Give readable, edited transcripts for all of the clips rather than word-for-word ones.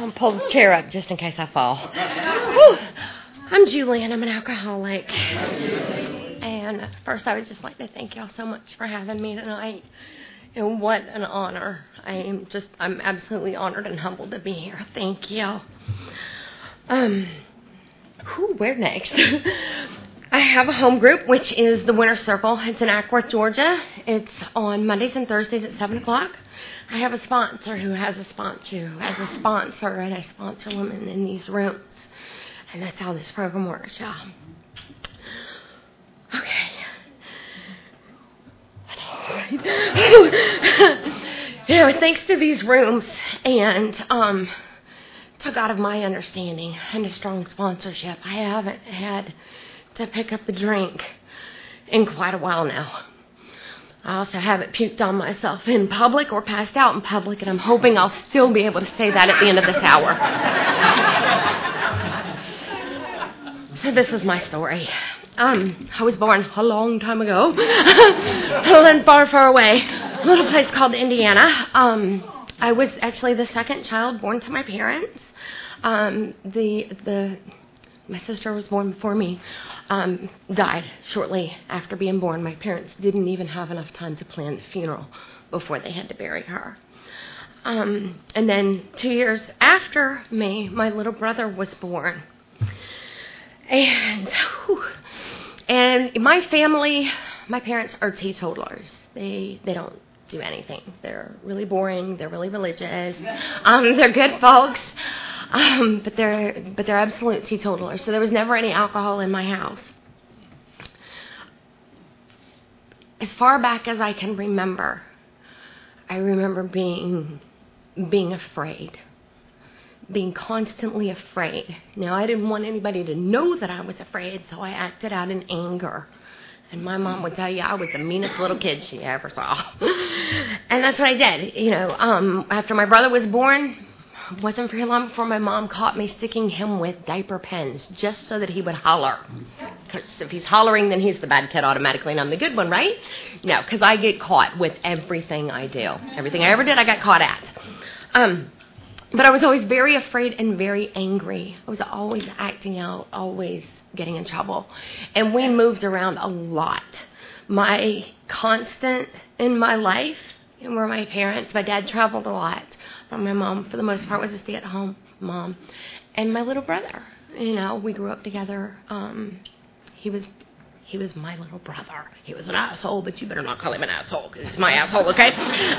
I'll pull the chair up just in case I fall. Whew. I'm Julie, and I'm an alcoholic. And first, I would just like to thank y'all so much for having me tonight. And what an honor. I'm absolutely honored and humbled to be here. Thank you. Where next? I have a home group, which is the Winter Circle. It's in Ackworth, Georgia. It's on Mondays and Thursdays at 7 o'clock. I have a sponsor who has a sponsor, and I sponsor women in these rooms. And that's how this program works, y'all. Okay. Thanks to these rooms and to God of my understanding and a strong sponsorship, I haven't had to pick up a drink in quite a while now. I also haven't puked on myself in public or passed out in public, and I'm hoping I'll still be able to say that at the end of this hour. So this is my story. I was born a long time ago, far, far away, a little place called Indiana. I was actually the second child born to my parents. My sister was born before me, died shortly after being born. My parents didn't even have enough time to plan the funeral before they had to bury her. And then 2 years after me, my little brother was born. And my family, my parents are teetotalers. They don't do anything. They're really boring. They're really religious. They're good folks. But they're absolute teetotalers. So there was never any alcohol in my house. As far back as I can remember, I remember being afraid. Being constantly afraid. Now, I didn't want anybody to know that I was afraid, so I acted out in anger. And my mom would tell you I was the meanest little kid she ever saw. And that's what I did. After my brother was born, it wasn't very long before my mom caught me sticking him with diaper pens just so that he would holler. Because if he's hollering, then he's the bad kid automatically, and I'm the good one, right? No, because I get caught with everything I do. Everything I ever did, I got caught at. But I was always very afraid and very angry. I was always acting out, always getting in trouble. And we moved around a lot. My constant in my life were my parents. My dad traveled a lot. But my mom, for the most part, was a stay-at-home mom. And my little brother. We grew up together. He was my little brother. He was an asshole, but you better not call him an asshole, because he's my asshole, okay?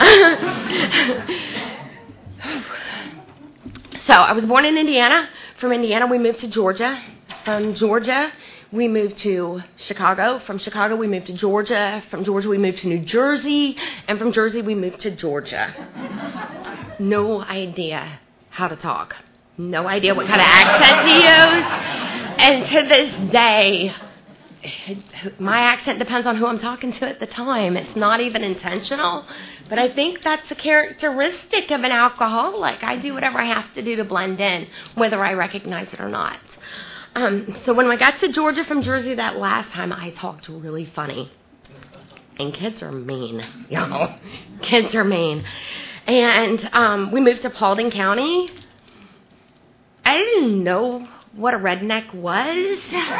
So I was born in Indiana. From Indiana, we moved to Georgia. From Georgia, we moved to Chicago. From Chicago, we moved to Georgia. From Georgia, we moved to New Jersey. And from Jersey, we moved to Georgia. No idea how to talk. No idea what kind of accent to use. And to this day, my accent depends on who I'm talking to at the time. It's not even intentional. But I think that's a characteristic of an alcoholic. I do whatever I have to do to blend in, whether I recognize it or not. So when I got to Georgia from Jersey that last time, I talked really funny. And kids are mean, y'all. Kids are mean. And we moved to Paulding County. I didn't know what a redneck was.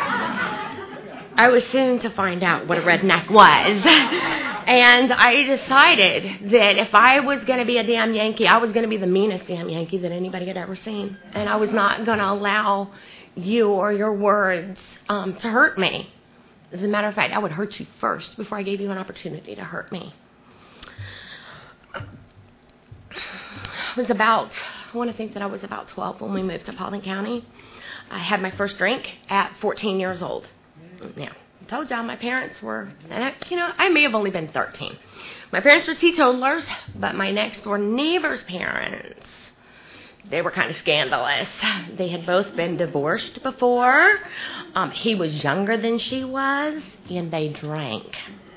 I was soon to find out what a redneck was. And I decided that if I was going to be a damn Yankee, I was going to be the meanest damn Yankee that anybody had ever seen. And I was not going to allow you or your words to hurt me. As a matter of fact, I would hurt you first before I gave you an opportunity to hurt me. I want to think that I was about 12 when we moved to Paulding County. I had my first drink at 14 years old. Yeah, I told y'all my parents were, I may have only been 13. My parents were teetotalers, but my next door neighbor's parents, they were kind of scandalous. They had both been divorced before. He was younger than she was, and they drank.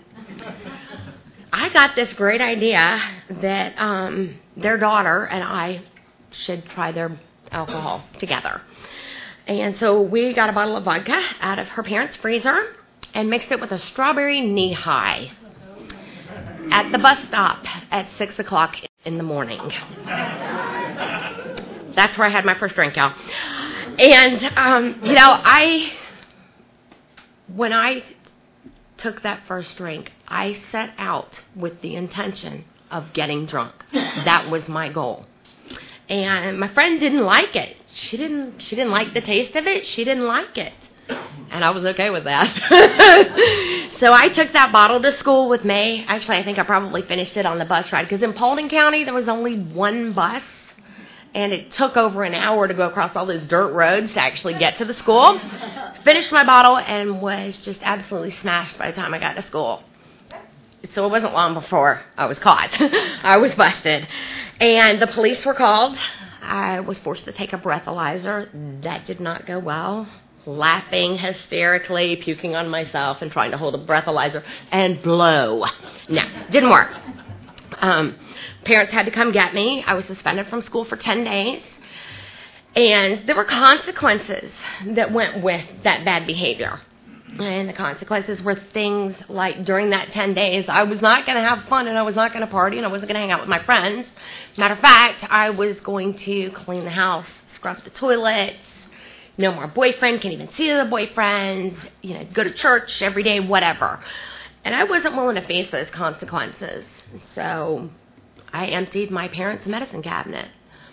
I got this great idea that their daughter and I should try their alcohol together. And so we got a bottle of vodka out of her parents' freezer and mixed it with a strawberry knee-high at the bus stop at 6 o'clock in the morning. That's where I had my first drink, y'all. And, when I took that first drink, I set out with the intention of getting drunk. That was my goal. And my friend didn't like it. She didn't like the taste of it. She didn't like it. And I was okay with that. So I took that bottle to school with me. Actually, I think I probably finished it on the bus ride, because in Paulding County, there was only one bus. And it took over an hour to go across all those dirt roads to actually get to the school. Finished my bottle and was just absolutely smashed by the time I got to school. So it wasn't long before I was caught. I was busted. And the police were called. I was forced to take a breathalyzer. That did not go well. Laughing hysterically, puking on myself, and trying to hold a breathalyzer and blow. No, didn't work. Parents had to come get me. I was suspended from school for 10 days. And there were consequences that went with that bad behavior. And the consequences were things like, during that 10 days, I was not going to have fun, and I was not going to party, and I wasn't going to hang out with my friends. Matter of fact, I was going to clean the house, scrub the toilets, no more boyfriend, can't even see the boyfriends, go to church every day, whatever. And I wasn't willing to face those consequences. So I emptied my parents' medicine cabinet.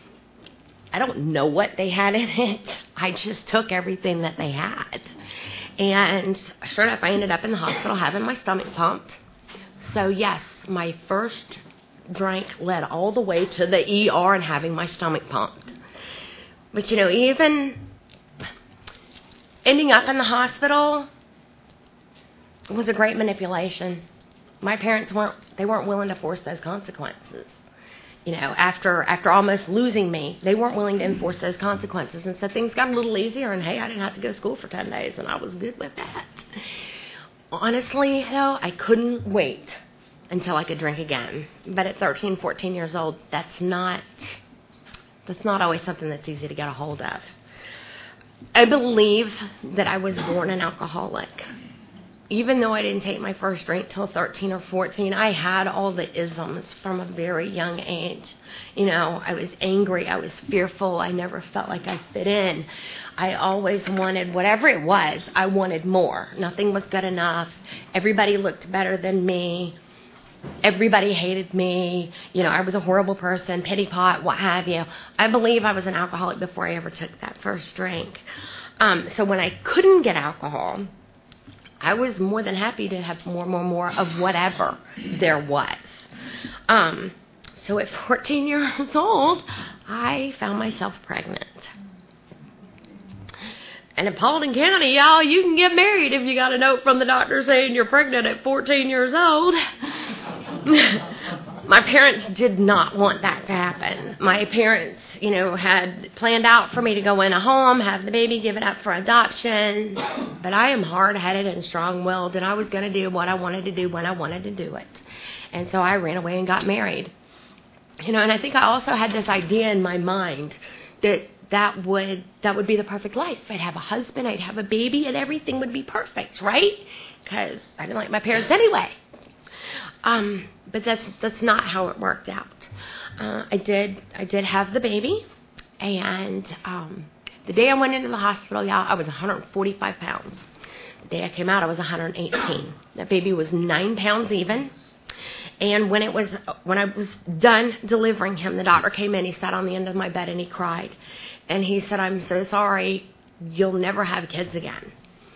I don't know what they had in it. I just took everything that they had. And sure enough, I ended up in the hospital having my stomach pumped. So yes, my first drink led all the way to the ER and having my stomach pumped. But even ending up in the hospital was a great manipulation. My parents weren't willing to force those consequences. After almost losing me, they weren't willing to enforce those consequences. And so things got a little easier, and hey, I didn't have to go to school for 10 days, and I was good with that. Honestly, though, I couldn't wait until I could drink again. But at 13, 14 years old, that's not always something that's easy to get a hold of. I believe that I was born an alcoholic. Even though I didn't take my first drink till 13 or 14, I had all the isms from a very young age. I was angry. I was fearful. I never felt like I fit in. I always wanted, whatever it was, I wanted more. Nothing was good enough. Everybody looked better than me. Everybody hated me. I was a horrible person, pity pot, what have you. I believe I was an alcoholic before I ever took that first drink. So when I couldn't get alcohol, I was more than happy to have more of whatever there was. So at 14 years old, I found myself pregnant. And in Paulding County, y'all, you can get married if you got a note from the doctor saying you're pregnant at 14 years old. My parents did not want that to happen. My parents, had planned out for me to go in a home, have the baby, give it up for adoption. But I am hard-headed and strong-willed, and I was going to do what I wanted to do when I wanted to do it. And so I ran away and got married. And I think I also had this idea in my mind that would be the perfect life. I'd have a husband, I'd have a baby, and everything would be perfect, right? Because I didn't like my parents anyway. But that's not how it worked out. I did have the baby, and the day I went into the hospital, y'all, I was 145 pounds. The day I came out, I was 118. That baby was 9 pounds even. And when I was done delivering him, the doctor came in. He sat on the end of my bed and he cried, and he said, "I'm so sorry. You'll never have kids again."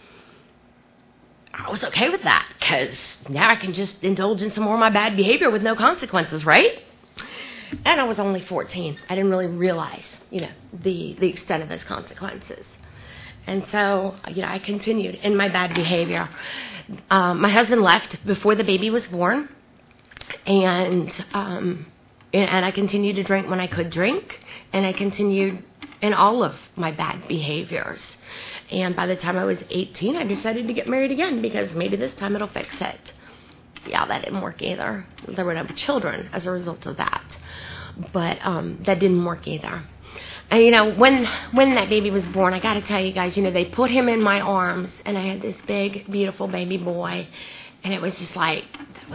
I was okay with that, because now I can just indulge in some more of my bad behavior with no consequences, right? And I was only 14. I didn't really realize, the extent of those consequences. And so, I continued in my bad behavior. My husband left before the baby was born, and I continued to drink when I could drink, and I continued in all of my bad behaviors. And by the time I was 18, I decided to get married again, because maybe this time it'll fix it. Yeah, that didn't work either. There were no children as a result of that. But that didn't work either. And, when that baby was born, I got to tell you guys, they put him in my arms, and I had this big, beautiful baby boy. And it was just like,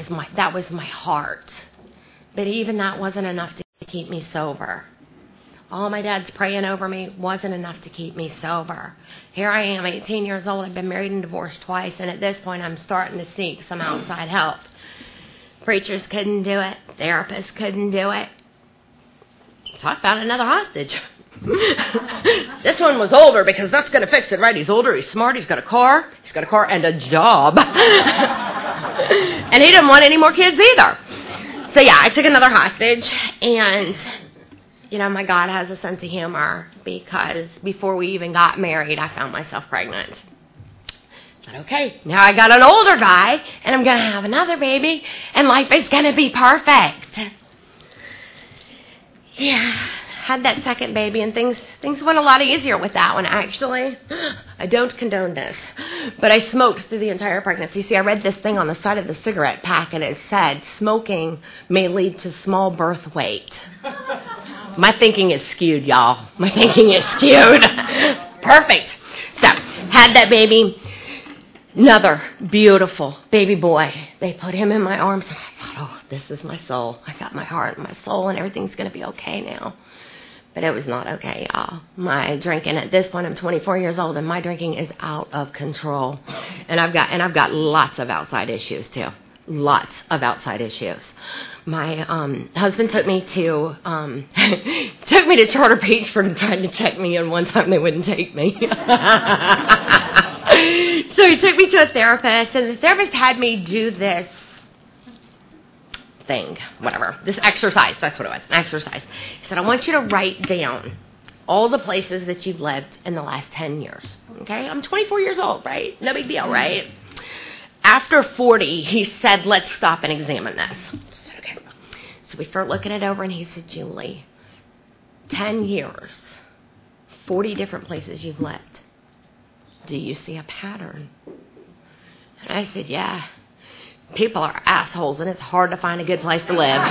that was my heart. But even that wasn't enough to keep me sober. all my dad's praying over me wasn't enough to keep me sober. Here I am, 18 years old. I've been married and divorced twice, and at this point I'm starting to seek some outside help. Preachers couldn't do it. Therapists couldn't do it. So I found another hostage. This one was older because that's going to fix it, right? He's older, he's smart, he's got a car and a job. And he didn't want any more kids either. So yeah, I took another hostage, and my God has a sense of humor, because before we even got married, I found myself pregnant. I thought, okay, now I got an older guy, and I'm going to have another baby, and life is going to be perfect. Yeah. Had that second baby, and things went a lot easier with that one, actually. I don't condone this, but I smoked through the entire pregnancy. See, I read this thing on the side of the cigarette pack, and it said, smoking may lead to small birth weight. My thinking is skewed, y'all. My thinking is skewed. Perfect. So, had that baby. Another beautiful baby boy. They put him in my arms, and I thought, oh, this is my soul. I got my heart and my soul, and everything's going to be okay now. But it was not okay, y'all. My drinking, at this point, I'm 24 years old, and my drinking is out of control. And I've got lots of outside issues, too. Lots of outside issues. My husband took me to Charter Beach for trying to check me, and one time they wouldn't take me. So he took me to a therapist, and the therapist had me do this thing, whatever, this exercise. That's what it was, an exercise. He said, I want you to write down all the places that you've lived in the last 10 years. Okay? I'm 24 years old, right? No big deal, right? After 40, he said, let's stop and examine this. I said, okay. So we start looking it over, and he said, Julie, 10 years, 40 different places you've lived. Do you see a pattern? And I said, yeah. People are assholes, and it's hard to find a good place to live. And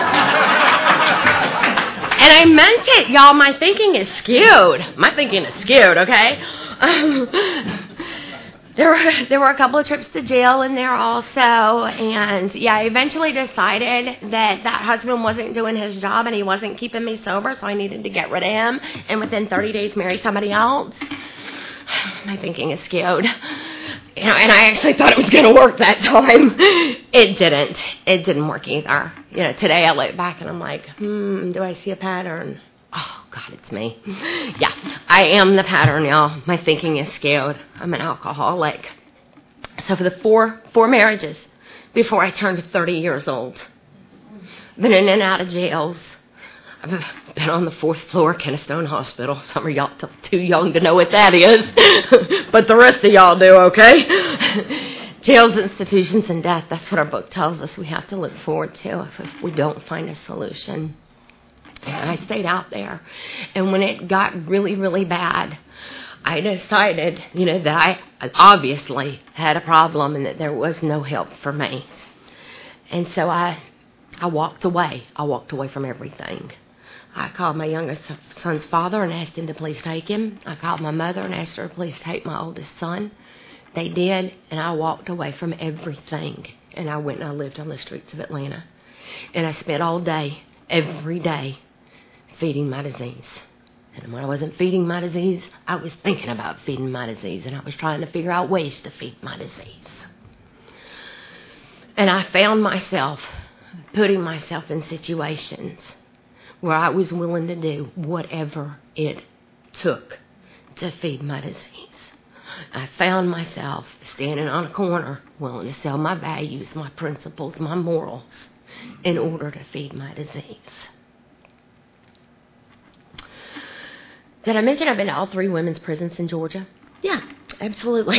I meant it, y'all. My thinking is skewed. Okay? There were a couple of trips to jail in there also, and yeah, I eventually decided that husband wasn't doing his job, and he wasn't keeping me sober, so I needed to get rid of him, and within 30 days marry somebody else. My thinking is skewed. And I actually thought it was going to work that time. It didn't. It didn't work either. Today I look back and I'm like, do I see a pattern? Oh, God, it's me. Yeah, I am the pattern, y'all. My thinking is skewed. I'm an alcoholic. So for the four marriages before I turned 30 years old, been in and out of jails. I've been on the 4th floor of Kennestone Hospital. Some of y'all too young to know what that is. But the rest of y'all do, okay? Jails, institutions, and death. That's what our book tells us we have to look forward to if we don't find a solution. And I stayed out there. And when it got really, really bad, I decided, that I obviously had a problem and that there was no help for me. And so I walked away. I walked away from everything. I called my youngest son's father and asked him to please take him. I called my mother and asked her to please take my oldest son. They did, and I walked away from everything. And I went and I lived on the streets of Atlanta. And I spent all day, every day, feeding my disease. And when I wasn't feeding my disease, I was thinking about feeding my disease. And I was trying to figure out ways to feed my disease. And I found myself putting myself in situations where I was willing to do whatever it took to feed my disease. I found myself standing on a corner willing to sell my values, my principles, my morals in order to feed my disease. Did I mention I've been to all 3 women's prisons in Georgia? Yeah, absolutely.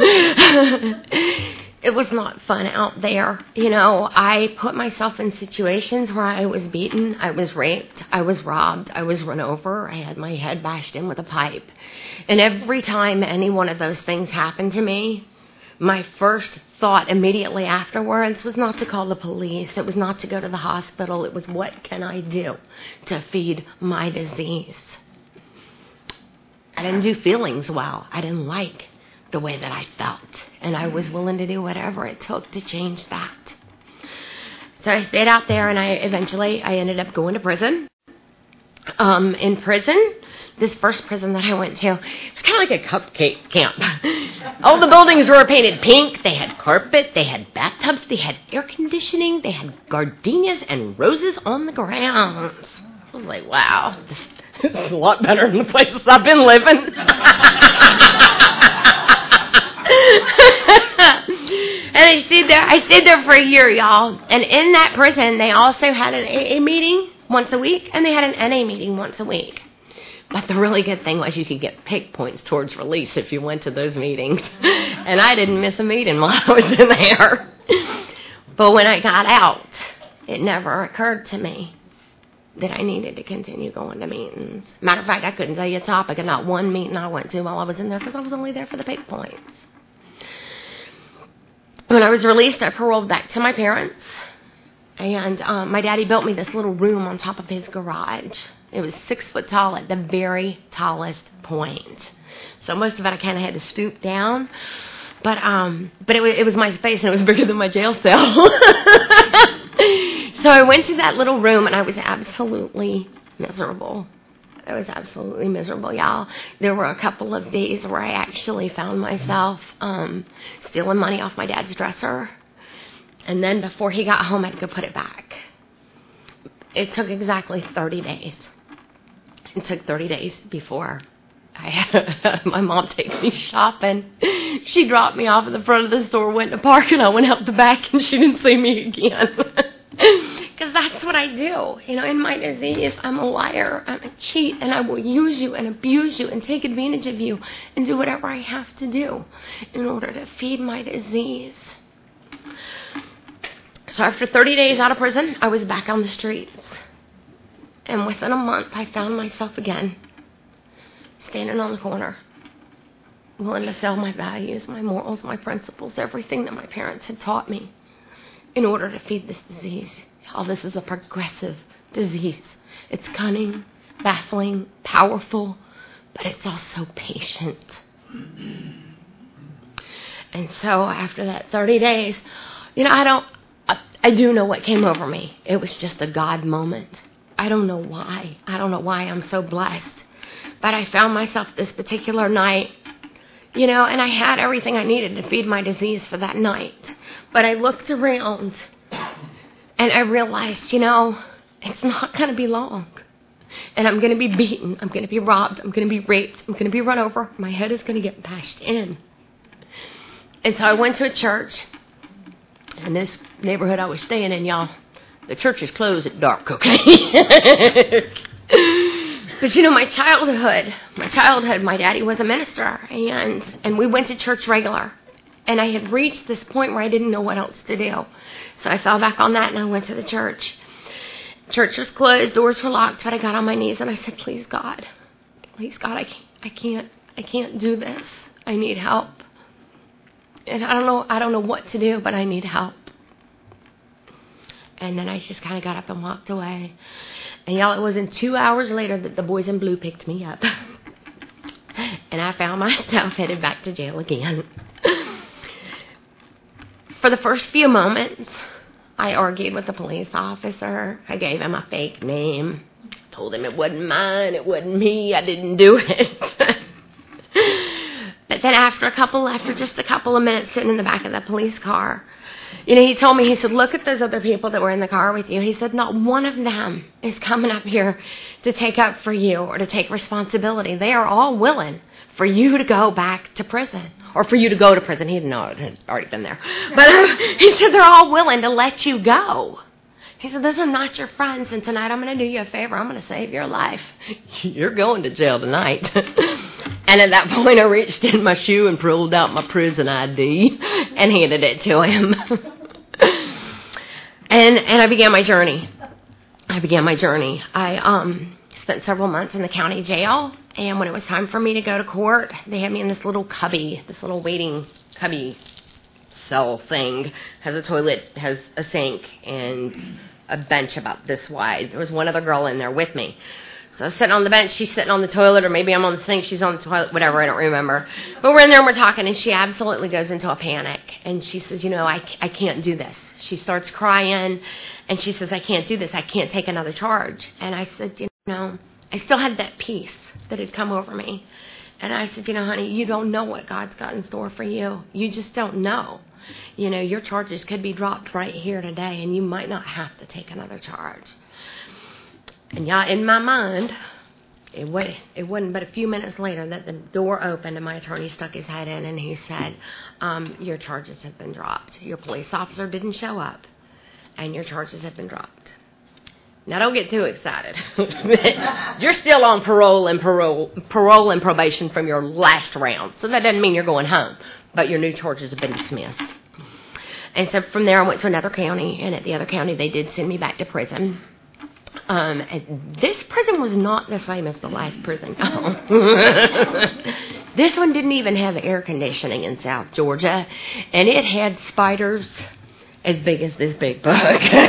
It was not fun out there. I put myself in situations where I was beaten, I was raped, I was robbed, I was run over, I had my head bashed in with a pipe. And every time any one of those things happened to me, my first thought immediately afterwards was not to call the police. It was not to go to the hospital. It was, what can I do to feed my disease? I didn't do feelings well. I didn't like the way that I felt. And I was willing to do whatever it took to change that. So I stayed out there, and I ended up going to prison. in prison. This first prison that I went to, it was kind of like a cupcake camp. All the buildings were painted pink. They had carpet. They had bathtubs. They had air conditioning. They had gardenias and roses on the grounds. I was like, wow, this is a lot better than the places I've been living. And I stayed there for a year, y'all. And in that prison, they also had an AA meeting once a week, and they had an NA meeting once a week. But the really good thing was you could get PIC points towards release if you went to those meetings. And I didn't miss a meeting while I was in there. But when I got out, it never occurred to me that I needed to continue going to meetings. Matter of fact, I couldn't tell you a topic of not one meeting I went to while I was in there because I was only there for the PIC points. When I was released, I paroled back to my parents. And my daddy built me this little room on top of his garage. It was 6 foot tall at the very tallest point. So most of it I kind of had to stoop down. But it was my space, and it was bigger than my jail cell. So I went to that little room, and I was absolutely miserable. I was absolutely miserable, y'all. There were a couple of days where I actually found myself stealing money off my dad's dresser. And then before he got home, I'd go put it back. It took exactly 30 days. It took 30 days before I had my mom take me shopping. She dropped me off at the front of the store, went to park, and I went out the back, and she didn't see me again. Because that's what I do. You know, in my disease, I'm a liar, I'm a cheat, and I will use you and abuse you and take advantage of you and do whatever I have to do in order to feed my disease. So after 30 days out of prison, I was back on the streets. And within a month, I found myself again, standing on the corner, willing to sell my values, my morals, my principles, everything that my parents had taught me in order to feed this disease. Oh, this is a progressive disease. It's cunning, baffling, powerful, but it's also patient. And so after that 30 days, you know, I do know what came over me. It was just a God moment. I don't know why. I don't know why I'm so blessed. But I found myself this particular night, you know, and I had everything I needed to feed my disease for that night. But I looked around and I realized, you know, it's not going to be long. And I'm going to be beaten. I'm going to be robbed. I'm going to be raped. I'm going to be run over. My head is going to get bashed in. And so I went to a church. In this neighborhood I was staying in, y'all, the church is closed at dark, okay? But you know, my childhood, my daddy was a minister, and we went to church regular. And I had reached this point where I didn't know what else to do. So I fell back on that, and I went to the church. Church was closed, doors were locked, but I got on my knees, and I said, please, God, I can't do this. I need help. And I don't know what to do, but I need help. And then I just kind of got up and walked away. And y'all, it wasn't 2 hours later that the boys in blue picked me up. And I found myself headed back to jail again. For the first few moments, I argued with the police officer. I gave him a fake name. Told him it wasn't mine, it wasn't me, I didn't do it. But then after just a couple of minutes sitting in the back of the police car, you know, he told me, he said, look at those other people that were in the car with you. He said, not one of them is coming up here to take up for you or to take responsibility. They are all willing for you to go back to prison, or for you to go to prison. He didn't know it had already been there. But he said, they're all willing to let you go. He said, those are not your friends, and tonight I'm going to do you a favor. I'm going to save your life. You're going to jail tonight. And at that point, I reached in my shoe and pulled out my prison ID and handed it to him. And I began my journey. I spent several months in the county jail, and when it was time for me to go to court, they had me in this little cubby, this little waiting cubby cell thing. Has a toilet, has a sink, and a bench about this wide. There was one other girl in there with me. So I was sitting on the bench, she's sitting on the toilet, or maybe I'm on the sink, she's on the toilet, whatever, I don't remember. But we're in there and we're talking, and she absolutely goes into a panic. And she says, you know, I can't do this. She starts crying, and she says, I can't do this. I can't take another charge. And I said, you know, I still had that peace that had come over me. And I said, honey, you don't know what God's got in store for you. You just don't know. Your charges could be dropped right here today, and you might not have to take another charge. And in my mind, it wasn't but a few minutes later that the door opened and my attorney stuck his head in and he said, your charges have been dropped. Your police officer didn't show up, and your charges have been dropped. Now, don't get too excited. You're still on parole and probation from your last round. So that doesn't mean you're going home, but your new charges have been dismissed. And so from there, I went to another county, and at the other county, they did send me back to prison. And this prison was not the same as the last prison. This one didn't even have air conditioning in South Georgia, and it had spiders as big as this big book.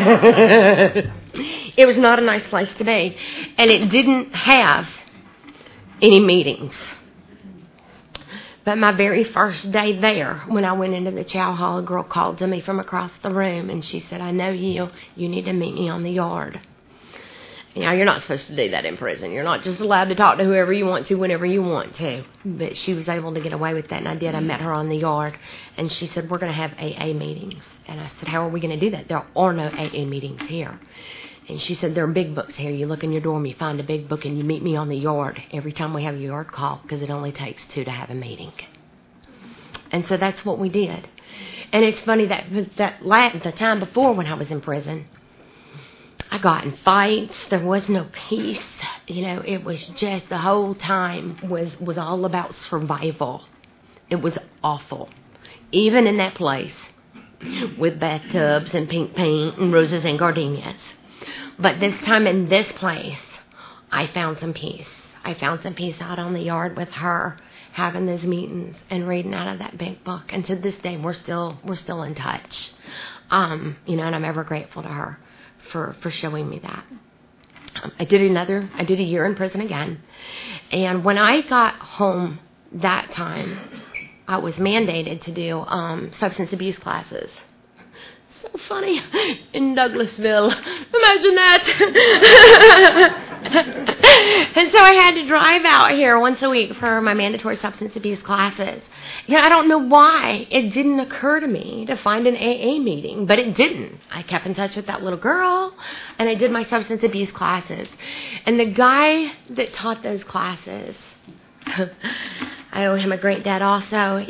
It was not a nice place to be, and it didn't have any meetings. But my very first day there, when I went into the chow hall, a girl called to me from across the room, and she said, I know you. You need to meet me on the yard. You're not supposed to do that in prison. You're not just allowed to talk to whoever you want to whenever you want to. But she was able to get away with that, and I did. I met her on the yard, and she said, we're going to have AA meetings. And I said, how are we going to do that? There are no AA meetings here. And she said, there are big books here. You look in your dorm, you find a big book, and you meet me on the yard every time we have a yard call, because it only takes 2 to have a meeting. And so that's what we did. And it's funny that the time before when I was in prison, I got in fights. There was no peace. It was just the whole time was all about survival. It was awful. Even in that place with bathtubs and pink paint and roses and gardenias. But this time in this place, I found some peace. I found some peace out on the yard with her, having those meetings and reading out of that big book. And to this day, we're still in touch. And I'm ever grateful to her for showing me that. I did a year in prison again. And when I got home that time, I was mandated to do substance abuse classes. So funny. In Douglasville. Imagine that. And so I had to drive out here once a week for my mandatory substance abuse classes. I don't know why it didn't occur to me to find an AA meeting, but it didn't. I kept in touch with that little girl, and I did my substance abuse classes. And the guy that taught those classes, I owe him a great debt also.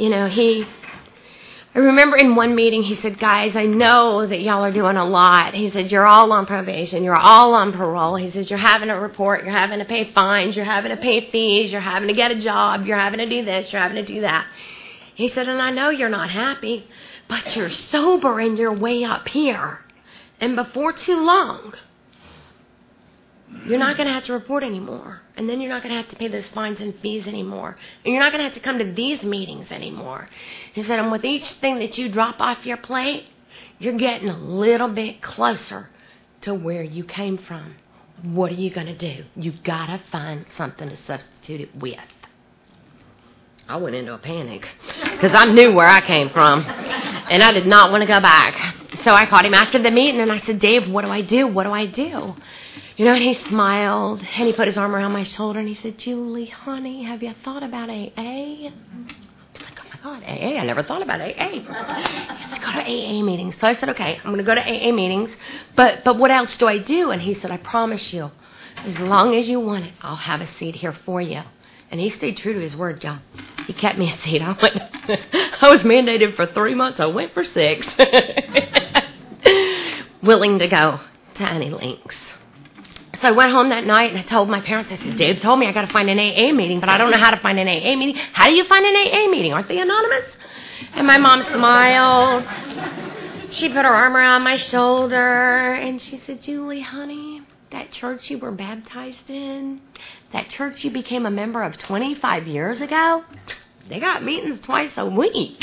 I remember in one meeting he said, guys, I know that y'all are doing a lot. He said, you're all on probation. You're all on parole. He says, you're having to report. You're having to pay fines. You're having to pay fees. You're having to get a job. You're having to do this. You're having to do that. He said, and I know you're not happy, but you're sober and you're way up here. And before too long, you're not going to have to report anymore. And then you're not going to have to pay those fines and fees anymore. And you're not going to have to come to these meetings anymore. He said, and with each thing that you drop off your plate, you're getting a little bit closer to where you came from. What are you going to do? You've got to find something to substitute it with. I went into a panic because I knew where I came from. And I did not want to go back. So I called him after the meeting and I said, Dave, what do I do? What do I do? And he smiled, and he put his arm around my shoulder, and he said, Julie, honey, have you thought about AA? I was like, oh, my God, AA? I never thought about AA. He said, go to AA meetings. So I said, okay, I'm going to go to AA meetings, but what else do I do? And he said, I promise you, as long as you want it, I'll have a seat here for you. And he stayed true to his word, John. He kept me a seat. I was mandated for 3 months. I went for 6. Willing to go to any lengths. So I went home that night and I told my parents, I said, Dave told me I got to find an AA meeting, but I don't know how to find an AA meeting. How do you find an AA meeting? Aren't they anonymous? And my mom smiled. She put her arm around my shoulder and she said, Julie, honey, that church you were baptized in, that church you became a member of 25 years ago, they got meetings twice a week.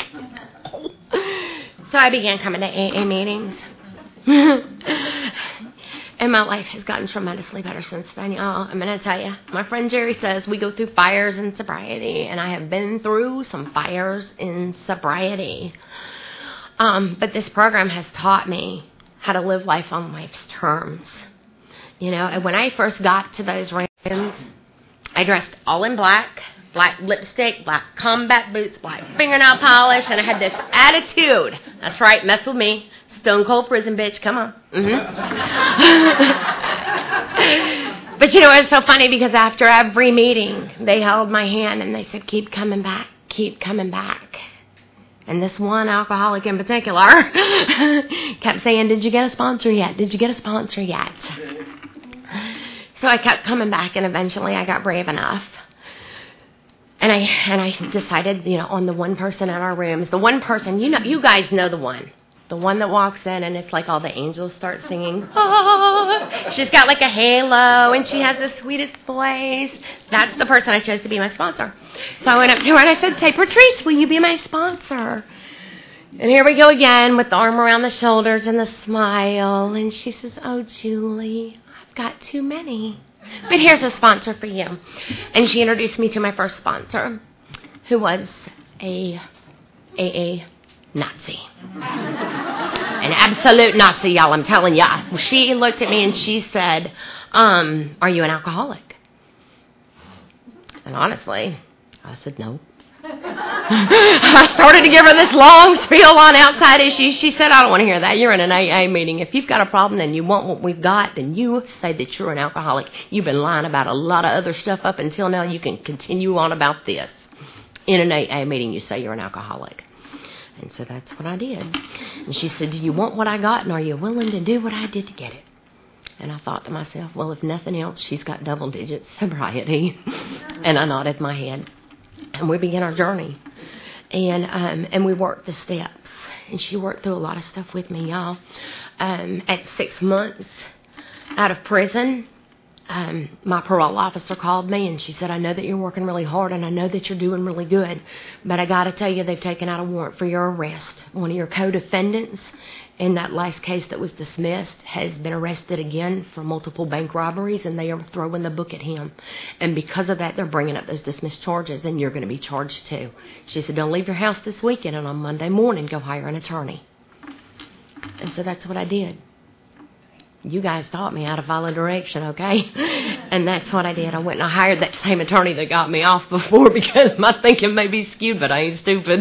So I began coming to AA meetings. And my life has gotten tremendously better since then, y'all. I'm going to tell you, my friend Jerry says we go through fires in sobriety, and I have been through some fires in sobriety. But this program has taught me how to live life on life's terms. And when I first got to those I dressed all in black lipstick, black combat boots, black fingernail polish, and I had this attitude. That's right, mess with me. Stone cold prison bitch, come on. But you know, it's so funny because after every meeting, they held my hand and they said, keep coming back, keep coming back. And this one alcoholic in particular kept saying, did you get a sponsor yet? Did you get a sponsor yet? So I kept coming back, and eventually I got brave enough. And I decided, on the one person in our rooms, the one person, you guys know the one that walks in and it's like all the angels start singing. Oh, she's got like a halo and she has the sweetest voice. That's the person I chose to be my sponsor. So I went up to her and I said, say, Patrice, will you be my sponsor? And here we go again with the arm around the shoulders and the smile. And she says, oh, Julie, I've got too many. But here's a sponsor for you. And she introduced me to my first sponsor, who was a Nazi. An absolute Nazi, y'all, I'm telling ya. She looked at me and she said, are you an alcoholic? And honestly, I said no. I started to give her this long spiel on outside issues. She said, I don't want to hear that. You're in an AA meeting. If you've got a problem and you want what we've got, then you say that you're an alcoholic. You've been lying about a lot of other stuff up until now. You can continue on about this. In an AA meeting, you say you're an alcoholic. And so that's what I did. And she said, do you want what I got, and are you willing to do what I did to get it? And I thought to myself, well, if nothing else, she's got double digit sobriety. And I nodded my head. And we began our journey. And we worked the steps. And she worked through a lot of stuff with me, y'all. At 6 months out of prison, my parole officer called me and she said, I know that you're working really hard and I know that you're doing really good, but I got to tell you, they've taken out a warrant for your arrest. One of your co-defendants in that last case that was dismissed has been arrested again for multiple bank robberies, and they are throwing the book at him. And because of that, they're bringing up those dismissed charges, and you're going to be charged too. She said, don't leave your house this weekend, and on Monday morning, go hire an attorney. And so that's what I did. You guys taught me how to follow direction, okay? And that's what I did. I went and I hired that same attorney that got me off before, because my thinking may be skewed, but I ain't stupid.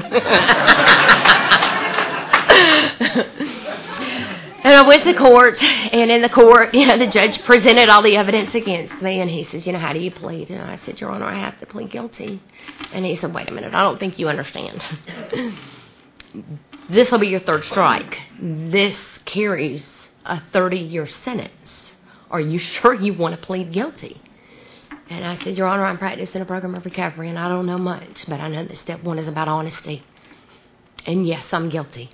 And I went to court, and in the court, the judge presented all the evidence against me, and he says, how do you plead? And I said, Your Honor, I have to plead guilty. And he said, wait a minute, I don't think you understand. This will be your third strike. This carries a 30-year sentence. Are you sure you want to plead guilty? And I said, Your Honor, I'm practicing a program of recovery, and I don't know much, but I know that step one is about honesty. And yes, I'm guilty.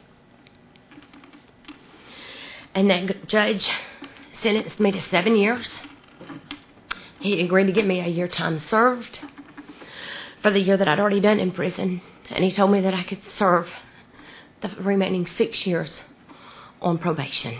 And that judge sentenced me to 7 years. He agreed to give me a year time served for the year that I'd already done in prison. And he told me that I could serve the remaining 6 years on probation.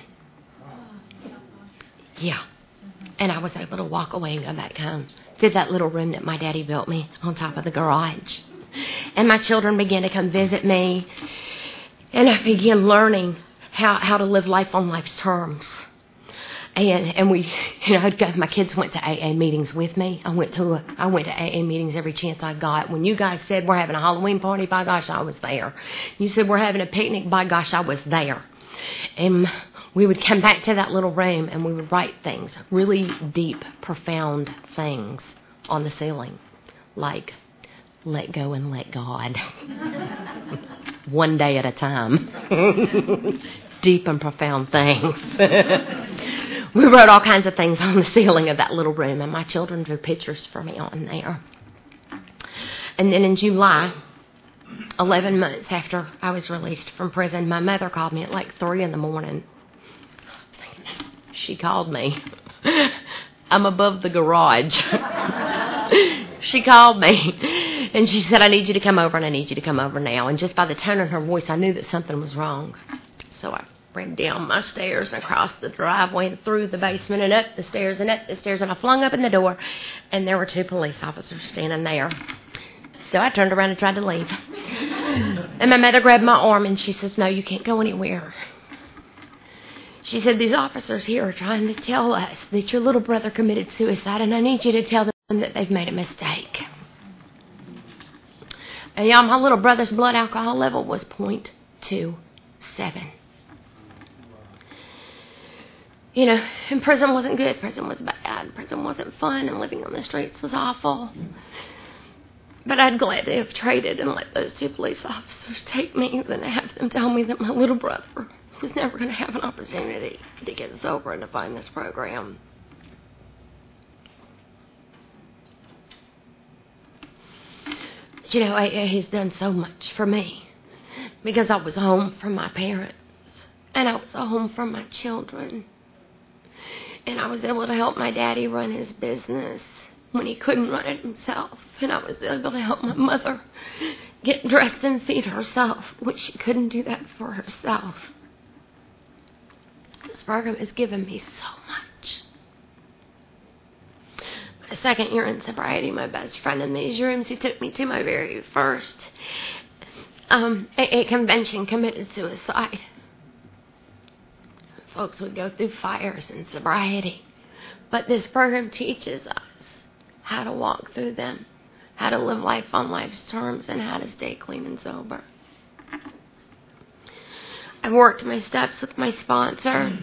Yeah. And I was able to walk away and go back home to that little room that my daddy built me on top of the garage. And my children began to come visit me. And I began learning how to live life on life's terms. And we, my kids went to AA meetings with me. I went to AA meetings every chance I got. When you guys said we're having a Halloween party, by gosh, I was there. You said we're having a picnic, by gosh, I was there. And we would come back to that little room and we would write things, really deep, profound things on the ceiling, like, let go and let God. One day at a time. Deep and profound things. We wrote all kinds of things on the ceiling of that little room, and my children drew pictures for me on there. And then in July, 11 months after I was released from prison, my mother called me at like 3 a.m. She called me. I'm above the garage. She called me, and she said, I need you to come over, and I need you to come over now. And just by the tone of her voice, I knew that something was wrong. So I ran down my stairs and across the driveway and through the basement and up the stairs, and I flung open the door, and there were 2 police officers standing there. So I turned around and tried to leave. And my mother grabbed my arm, and she says, no, you can't go anywhere. She said, these officers here are trying to tell us that your little brother committed suicide, and I need you to tell them that they've made a mistake. And y'all, my little brother's blood alcohol level was 0.27. You know, and prison wasn't good. Prison was bad. Prison wasn't fun, and living on the streets was awful. But I'd gladly have traded and let those 2 police officers take me than to have them tell me that my little brother was never going to have an opportunity to get sober and to find this program. But, you know, AA has done so much for me because I was home from my parents and I was home from my children. And I was able to help my daddy run his business when he couldn't run it himself. And I was able to help my mother get dressed and feed herself, which she couldn't do that for herself. This program has given me so much. My second year in sobriety, my best friend in these rooms, who took me to my very first AA convention, committed suicide. Folks would go through fires in sobriety. But this program teaches us how to walk through them, how to live life on life's terms, and how to stay clean and sober. I worked my steps with my sponsor.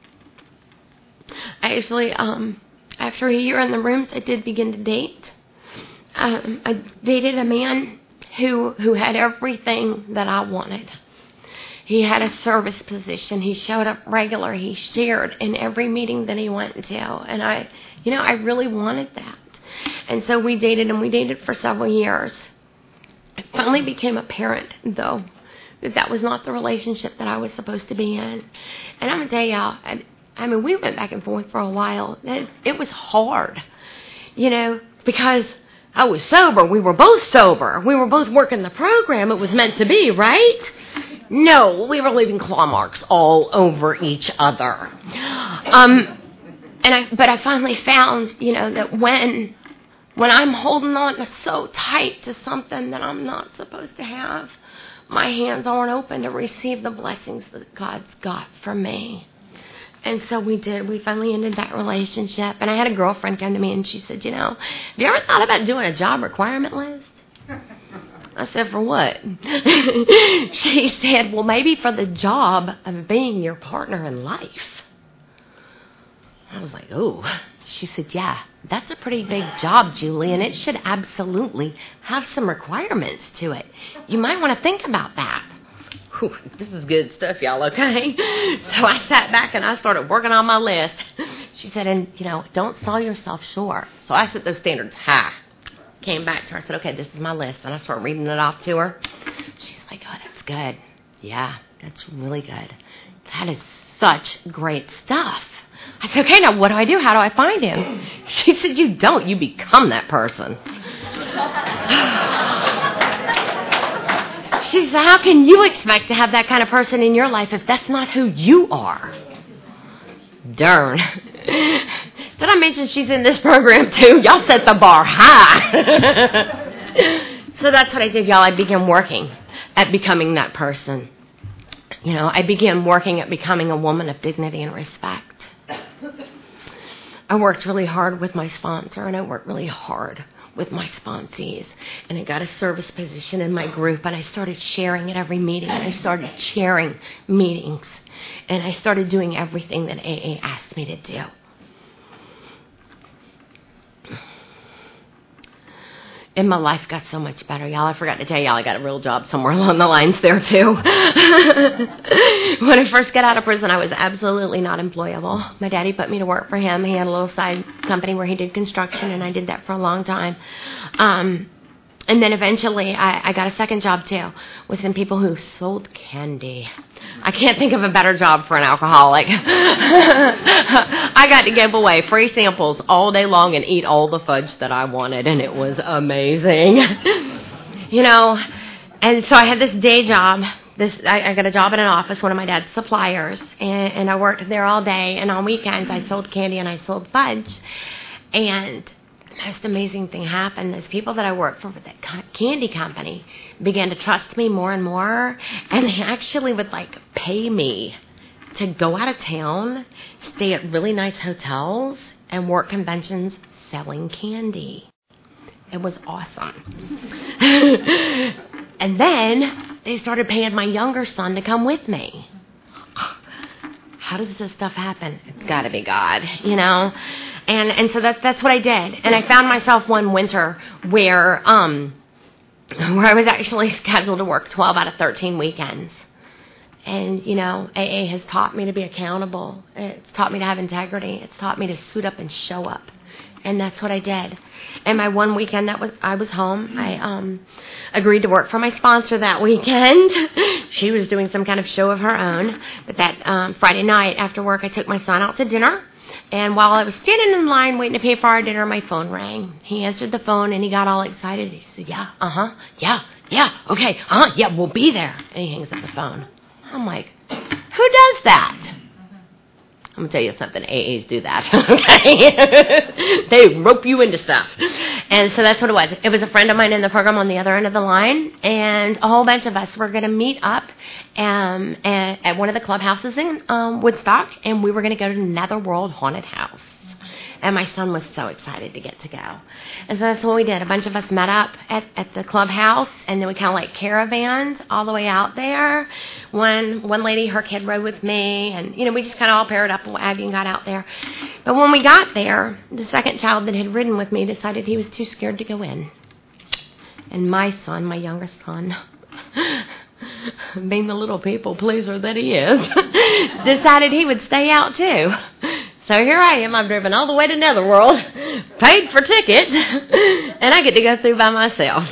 I actually, after a year in the rooms, I did begin to date. I dated a man who had everything that I wanted. He had a service position. He showed up regular. He shared in every meeting that he went to. And I really wanted that. And so we dated, and we dated for several years. It finally became apparent, though, that was not the relationship that I was supposed to be in. And I'm going to tell y'all, I mean, we went back and forth for a while. It was hard, because I was sober. We were both sober. We were both working the program. It was meant to be, right? No, we were leaving claw marks all over each other. But I finally found, that when I'm holding on so tight to something that I'm not supposed to have, my hands aren't open to receive the blessings that God's got for me. And so we did. We finally ended that relationship. And I had a girlfriend come to me and she said, have you ever thought about doing a job requirement list? I said, for what? She said, well, maybe for the job of being your partner in life. I was like, oh. She said, yeah, that's a pretty big job, Julie, and it should absolutely have some requirements to it. You might want to think about that. Whew, this is good stuff, y'all, okay? So I sat back and I started working on my list. She said, and, don't sell yourself short. So I set those standards high. Came back to her, I said, okay, this is my list. And I started reading it off to her. She's like, oh, that's good. Yeah, that's really good. That is such great stuff. I said, okay, now what do I do? How do I find him? She said, you don't. You become that person. She said, how can you expect to have that kind of person in your life if that's not who you are? Darn. Did I mention she's in this program too? Y'all set the bar high. So that's what I did, y'all. I began working at becoming that person. I began working at becoming a woman of dignity and respect. I worked really hard with my sponsor, and I worked really hard with my sponsees. And I got a service position in my group, and I started sharing at every meeting. And I started chairing meetings. And I started doing everything that AA asked me to do. And my life got so much better, y'all. I forgot to tell y'all I got a real job somewhere along the lines there, too. When I first got out of prison, I was absolutely not employable. My daddy put me to work for him. He had a little side company where he did construction, and I did that for a long time. And then eventually I got a second job, too, with some people who sold candy. I can't think of a better job for an alcoholic. I got to give away free samples all day long and eat all the fudge that I wanted, and it was amazing. And so I had this day job. I got a job in an office, one of my dad's suppliers, and I worked there all day, and on weekends I sold candy and I sold fudge. And the most amazing thing happened is people that I worked for that candy company began to trust me more and more, and they actually would pay me to go out of town, stay at really nice hotels, and work conventions selling candy. It was awesome. And then they started paying my younger son to come with me. How does this stuff happen? It's got to be God, you know? And so that's what I did. And I found myself one winter where I was actually scheduled to work 12 out of 13 weekends. And, you know, AA has taught me to be accountable. It's taught me to have integrity. It's taught me to suit up and show up. And that's what I did. And my one weekend I was home, I agreed to work for my sponsor that weekend. She was doing some kind of show of her own. But that Friday night after work, I took my son out to dinner. And while I was standing in line waiting to pay for our dinner, my phone rang. He answered the phone, and he got all excited. He said, yeah, okay, yeah, we'll be there. And he hangs up the phone. I'm like, who does that? I'm going to tell you something. AAs do that, okay? They rope you into stuff. And so that's what it was. It was a friend of mine in the program on the other end of the line, and a whole bunch of us were going to meet up at one of the clubhouses in Woodstock, and we were going to go to Netherworld Haunted House. And my son was so excited to get to go. And so that's what we did. A bunch of us met up at the clubhouse, and then we kind of like caravanned all the way out there. One lady, her kid rode with me, and, you know, we just kind of all paired up and what have you and got out there. But when we got there, the second child that had ridden with me decided he was too scared to go in. And my son, my youngest son, being the little people pleaser that he is, decided he would stay out too. So here I am, I've driven all the way to Netherworld, paid for tickets, and I get to go through by myself.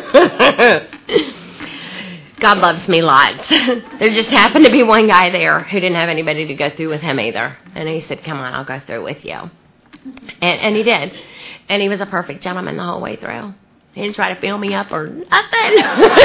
God loves me lots. There just happened to be one guy there who didn't have anybody to go through with him either. And he said, come on, I'll go through with you. And he did. And he was a perfect gentleman the whole way through. He didn't try to fill me up or nothing.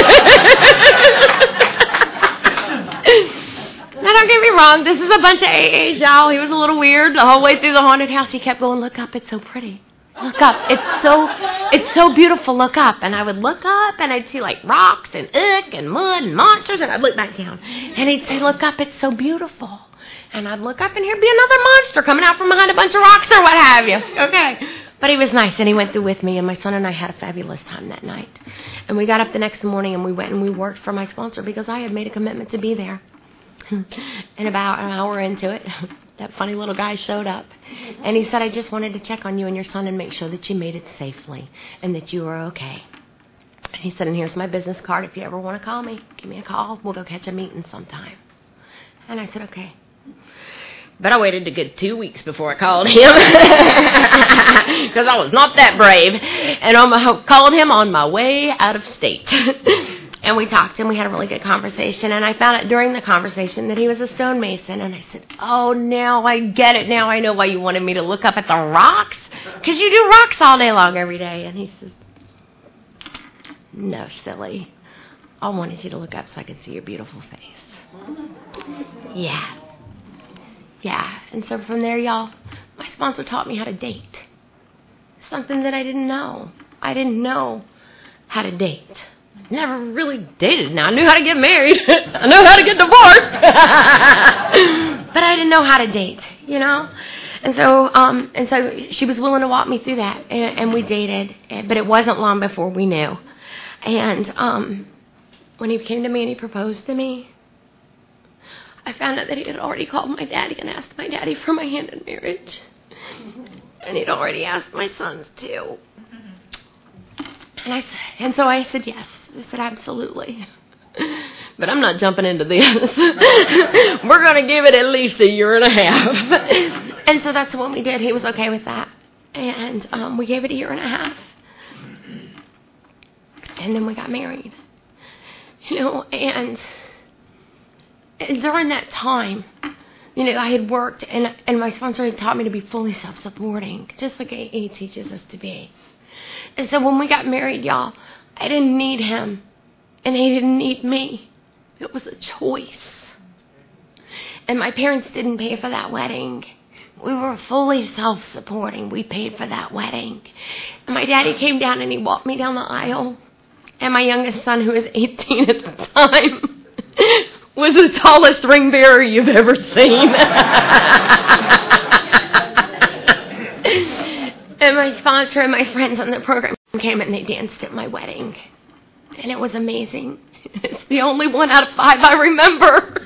Now, don't get me wrong, this is a bunch of AAs, y'all. He was a little weird the whole way through the haunted house. He kept going, look up, it's so pretty. Look up, it's so beautiful, look up. And I would look up, and I'd see, like, rocks and ick and mud and monsters, and I'd look back down. And he'd say, look up, it's so beautiful. And I'd look up, and here'd be another monster coming out from behind a bunch of rocks or what have you. Okay. But he was nice, and he went through with me, and my son and I had a fabulous time that night. And we got up the next morning, and we went and we worked for my sponsor because I had made a commitment to be there. And about an hour into it, that funny little guy showed up. And he said, I just wanted to check on you and your son and make sure that you made it safely and that you were okay. And he said, and here's my business card. If you ever want to call me, give me a call. We'll go catch a meeting sometime. And I said, okay. But I waited a good 2 weeks before I called him because I was not that brave. And I called him on my way out of state. And we talked, and we had a really good conversation. And I found out during the conversation that he was a stonemason. And I said, oh, now I get it. Now I know why you wanted me to look up at the rocks. Because you do rocks all day long every day. And he says, no, silly. I wanted you to look up so I could see your beautiful face. Yeah. Yeah. And so from there, y'all, my sponsor taught me how to date. Something that I didn't know. I didn't know how to date. Never really dated. Now, I knew how to get married. I knew how to get divorced. But I didn't know how to date, you know? And so she was willing to walk me through that. And we dated. But it wasn't long before we knew. And when he came to me and he proposed to me, I found out that he had already called my daddy and asked my daddy for my hand in marriage. And he'd already asked my sons, too. And so I said yes. I said absolutely. But I'm not jumping into this. We're going to give it at least a year and a half. And so that's what we did. He was okay with that. And we gave it a year and a half. And then we got married. You know, and during that time, you know, I had worked, and my sponsor had taught me to be fully self-supporting, just like AA teaches us to be. And so when we got married, y'all, I didn't need him, and he didn't need me. It was a choice. And my parents didn't pay for that wedding. We were fully self-supporting. We paid for that wedding. And my daddy came down, and he walked me down the aisle. And my youngest son, who was 18 at the time, was the tallest ring bearer you've ever seen. And my sponsor and my friends on the program came and they danced at my wedding. And it was amazing. It's the only 1 out of 5 I remember.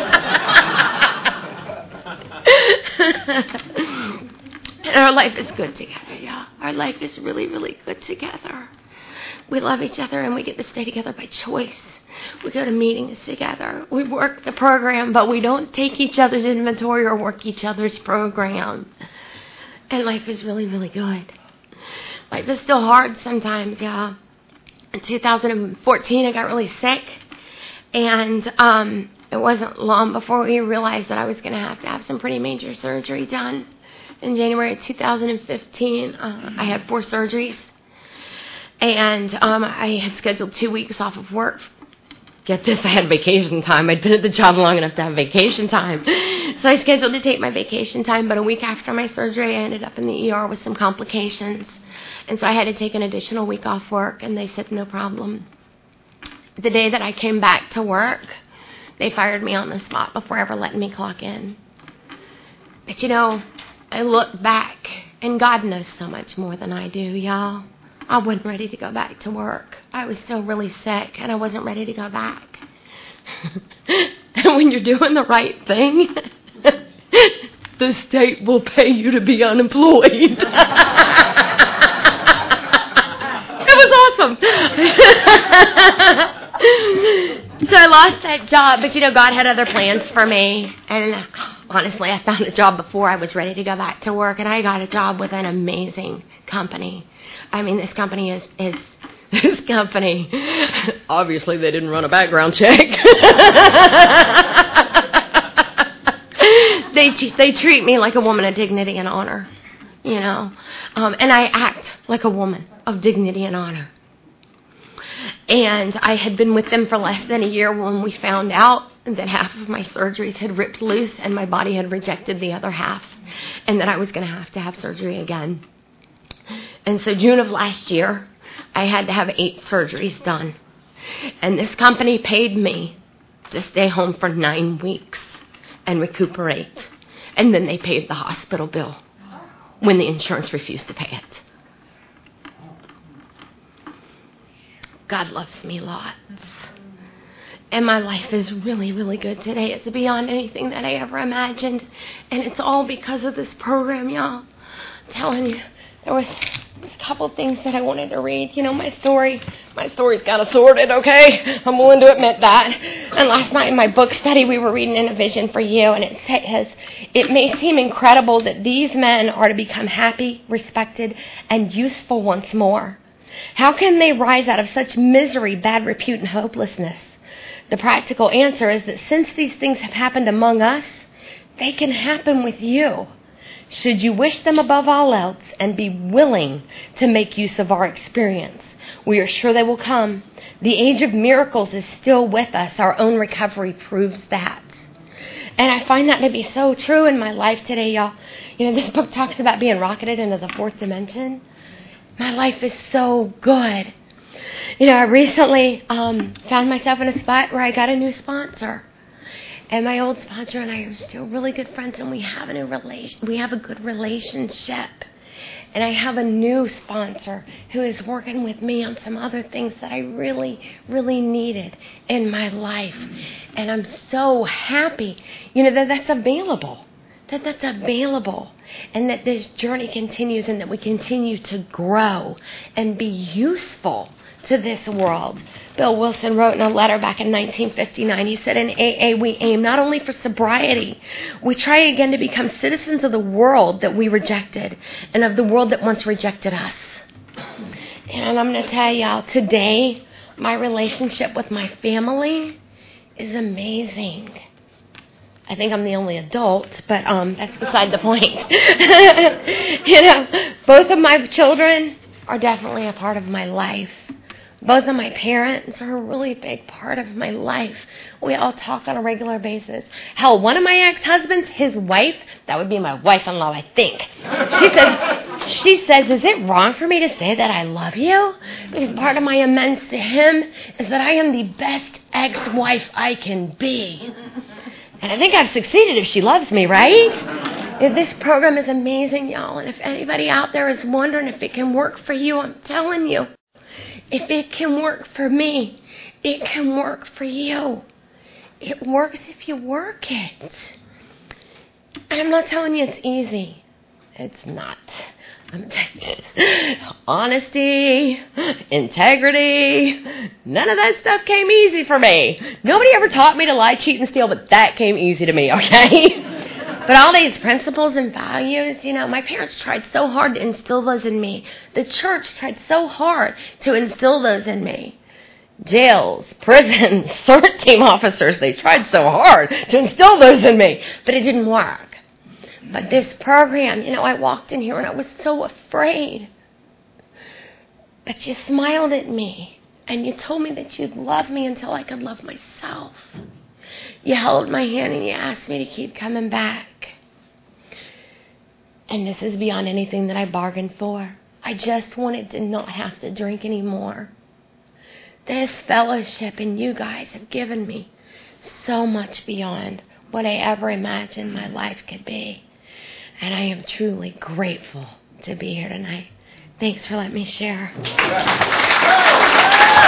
And our life is good together, y'all. Our life is really, really good together. We love each other and we get to stay together by choice. We go to meetings together. We work the program, but we don't take each other's inventory or work each other's program. And life is really, really good. Life is still hard sometimes, y'all. In 2014, I got really sick. And it wasn't long before we realized that I was going to have some pretty major surgery done. In January of 2015, I had 4 surgeries. And I had scheduled 2 weeks off of work. Get this, I had vacation time. I'd been at the job long enough to have vacation time. So I scheduled to take my vacation time, but a week after my surgery, I ended up in the ER with some complications. And so I had to take an additional week off work, and they said no problem. The day that I came back to work, they fired me on the spot before ever letting me clock in. But you know, I look back, and God knows so much more than I do, y'all. I wasn't ready to go back to work. I was still really sick, and I wasn't ready to go back. And when you're doing the right thing, the state will pay you to be unemployed. It was awesome. So I lost that job, but you know, God had other plans for me. And honestly, I found a job before I was ready to go back to work, and I got a job with an amazing company. I mean, this company is this company. Obviously, they didn't run a background check. They treat me like a woman of dignity and honor, you know, and I act like a woman of dignity and honor. And I had been with them for less than a year when we found out that half of my surgeries had ripped loose and my body had rejected the other half, and that I was going to have surgery again. And so June of last year, I had to have 8 surgeries done. And this company paid me to stay home for 9 weeks and recuperate. And then they paid the hospital bill when the insurance refused to pay it. God loves me lots. And my life is really, really good today. It's beyond anything that I ever imagined. And it's all because of this program, y'all. I'm telling you. There was a couple things that I wanted to read. You know, my story's kind of sorted, okay? I'm willing to admit that. And last night in my book study, we were reading In a Vision for You, and it says, it may seem incredible that these men are to become happy, respected, and useful once more. How can they rise out of such misery, bad repute, and hopelessness? The practical answer is that since these things have happened among us, they can happen with you. Should you wish them above all else and be willing to make use of our experience, we are sure they will come. The age of miracles is still with us. Our own recovery proves that. And I find that to be so true in my life today, y'all. You know, this book talks about being rocketed into the 4th dimension. My life is so good. You know, I recently found myself in a spot where I got a new sponsor. And my old sponsor and I are still really good friends, and we have a good relationship. And I have a new sponsor who is working with me on some other things that I really, really needed in my life. And I'm so happy, you know, that that's available. That's available. And that this journey continues, and that we continue to grow and be useful to this world. Bill Wilson wrote in a letter back in 1959, he said, in AA we aim not only for sobriety, we try again to become citizens of the world that we rejected and of the world that once rejected us. And I'm going to tell y'all, today, my relationship with my family is amazing. I think I'm the only adult, but that's beside the point. You know, both of my children are definitely a part of my life. Both of my parents are a really big part of my life. We all talk on a regular basis. Hell, one of my ex-husbands, his wife, that would be my wife-in-law, I think. She says, is it wrong for me to say that I love you? Because part of my amends to him is that I am the best ex-wife I can be. And I think I've succeeded if she loves me, right? This program is amazing, y'all. And if anybody out there is wondering if it can work for you, I'm telling you, if it can work for me, it can work for you. It works if you work it. And I'm not telling you it's easy. It's not. Honesty, integrity, none of that stuff came easy for me. Nobody ever taught me to lie, cheat, and steal, but that came easy to me, okay? But all these principles and values, my parents tried so hard to instill those in me. The church tried so hard to instill those in me. Jails, prisons, CERT team officers, they tried so hard to instill those in me, but it didn't work. But this program, I walked in here and I was so afraid. But you smiled at me and you told me that you'd love me until I could love myself. You held my hand and you asked me to keep coming back. And this is beyond anything that I bargained for. I just wanted to not have to drink anymore. This fellowship and you guys have given me so much beyond what I ever imagined my life could be. And I am truly grateful to be here tonight. Thanks for letting me share.